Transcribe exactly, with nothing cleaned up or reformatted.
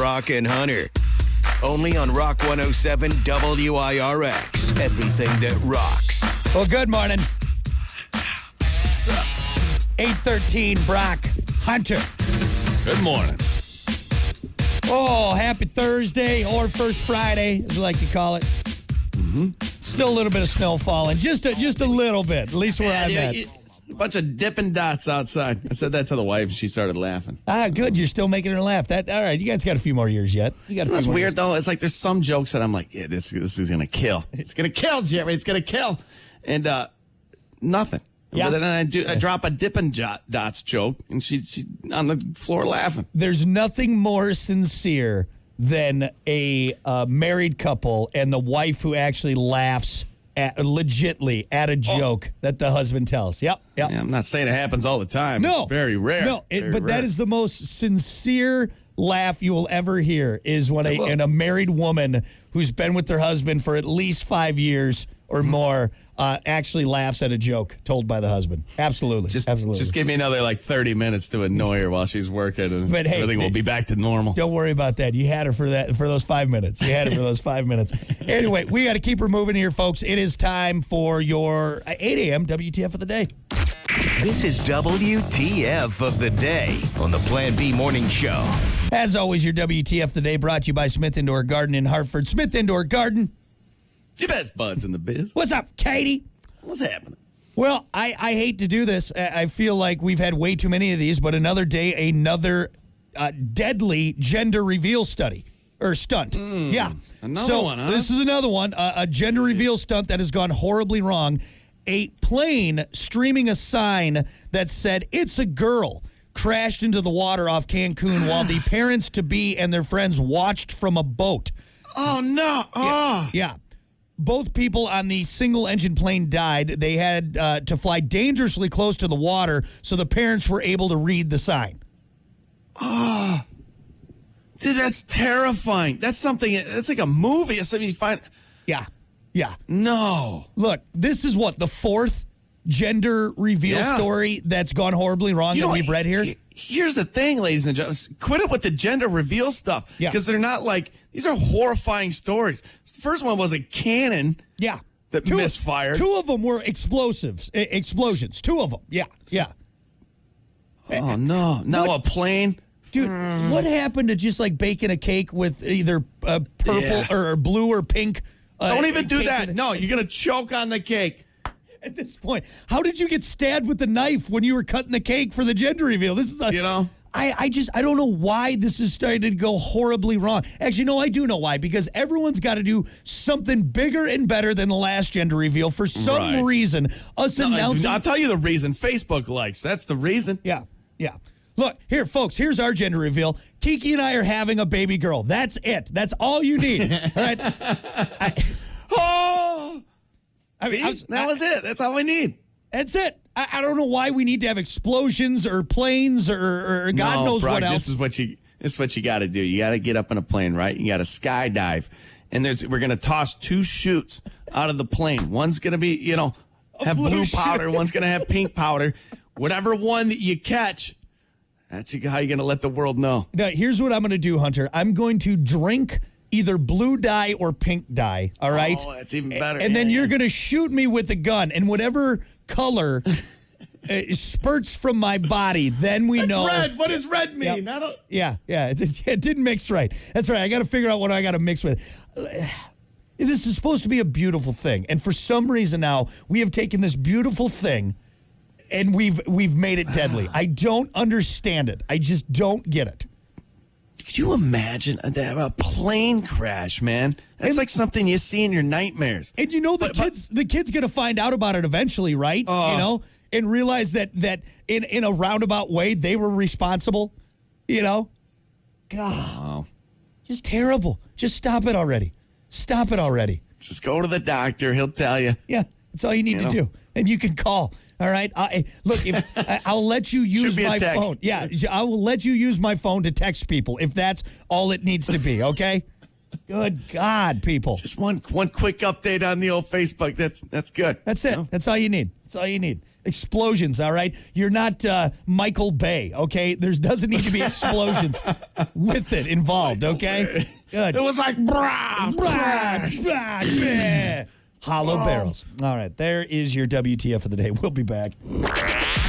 Brock and Hunter. Only on Rock one oh seven W I R X. Everything that rocks. Well, good morning. What's up? eight thirteen, Brock, Hunter. Good morning. Oh, happy Thursday or First Friday, as we like to call it. Mm-hmm. Still a little bit of snow falling. Just a, just a little bit, at least where Yeah, I'm yeah, at. yeah. A bunch of dipping dots outside. I said that to the wife, and she started laughing. Ah, good. You're still making her laugh. That all right. You guys got a few more years yet. You got a few That's more weird, years. though. It's like there's some jokes that I'm like, yeah, this this is going to kill. It's going to kill, Jerry. It's going to kill. And uh, nothing. Yeah. But then I do. I drop a dipping jot, dots joke, and she she on the floor laughing. There's nothing more sincere than a uh, married couple and the wife who actually laughs at, legitly at a joke oh. that the husband tells. Yep, yep. Yeah, I'm not saying it happens all the time. No, it's very rare. No, it, very but rare. that is the most sincere laugh you will ever hear. Is when a, and a married woman who's been with their husband for at least five years or more uh, actually laughs at a joke told by the husband. Absolutely, Just, absolutely. just give me another like thirty minutes to annoy her while she's working, and But hey, everything will be back to normal. Don't worry about that. You had her for that for those five minutes. You had her for those five minutes. Anyway, we got to keep her moving here, folks. It is time for your eight a.m. W T F of the day. This is W T F of the day on the Plan B Morning Show. As always, your W T F of the day brought to you by Smith Indoor Garden in Hartford. Smith Indoor Garden. You best buds in the biz. What's up, Katie? What's happening? Well, I, I hate to do this. I feel like we've had way too many of these, but another day, another uh, deadly gender reveal study or stunt. Mm, yeah. Another so one, huh? This is another one, uh, a gender reveal stunt that has gone horribly wrong. A plane streaming a sign that said, "It's a girl," crashed into the water off Cancun while the parents-to-be and their friends watched from a boat. Oh, no. Oh. Yeah. yeah. Both people on the single-engine plane died. They had uh, to fly dangerously close to the water, so the parents were able to read the sign. Oh. Dude, that's terrifying. That's something, that's like a movie. It's something you find. Yeah, yeah. No. Look, this is what, the fourth gender reveal Yeah. story that's gone horribly wrong You that know, we've read here? he- Here's the thing, ladies and gentlemen. Quit it with the gender reveal stuff. Yeah. Because they're not like, these are horrifying stories. The first one was a cannon. Yeah. That two, misfired. Two of them were explosives, e- explosions. Two of them. Yeah, yeah. Oh, no. Now What? a plane. Dude, what happened to just like baking a cake with either uh, purple Yeah. or blue or pink? Uh, Don't even do cake that. with- No, you're going to choke on the cake. At this point, how did you get stabbed with the knife when you were cutting the cake for the gender reveal? This is a, You know? I, I just I don't know why this is starting to go horribly wrong. Actually, no, I do know why, because everyone's got to do something bigger and better than the last gender reveal for some Right. reason. Us No, announcing, I'll tell you the reason. Facebook likes. That's the reason. yeah, yeah. Look, here, folks, here's our gender reveal. Tiki and I are having a baby girl. That's it. That's all you need. All right? I, Oh! I mean, See? I was- that I- was it. That's all we need. That's it. I, I don't know why we need to have explosions or planes or, or God no, knows Brock, what else. This is what you. This is what you got to do. You got to get up in a plane, right? You got to skydive, and there's we're gonna toss two chutes out of the plane. One's gonna be, you know, have blue blue chute. powder. One's gonna have pink powder. Whatever one that you catch, that's how you're gonna let the world know. Now, here's what I'm going to do, Hunter. I'm going to drink either blue dye or pink dye, all right? Oh, that's even better. And then Yeah, you're yeah. going to shoot me with a gun, and whatever color uh, spurts from my body, then we That's know. red. What does red mean? Yep. I don't. Yeah, yeah. It, it, it didn't mix right. That's right. I got to figure out what I got to mix with. This is supposed to be a beautiful thing, and for some reason now we have taken this beautiful thing and we've we've made it deadly. I don't understand it. I just don't get it. Could you imagine a, a plane crash, man? That's And- like something you see in your nightmares. And you know the But- but- kids the kid's gonna find out about it eventually, right? Oh. You know, and realize that that in, in a roundabout way they were responsible. You know? God. Wow. Just terrible. Just stop it already. Stop it already. Just go to the doctor. He'll tell you. Yeah, that's all you need You to know? do. And you can call. All right. I, look, if, I, I'll let you use be a my text. phone. Yeah, I will let you use my phone to text people if that's all it needs to be. Okay. Good God, people. Just one one quick update on the old Facebook. That's that's good. That's it. You know? That's all you need. That's all you need. Explosions, all right? You're not uh, Michael Bay, okay? There doesn't need to be explosions with it involved, okay? Good. It was like, brah, Brah, brah, bleh. Hollow barrels. All right, there is your W T F for the day. We'll be back.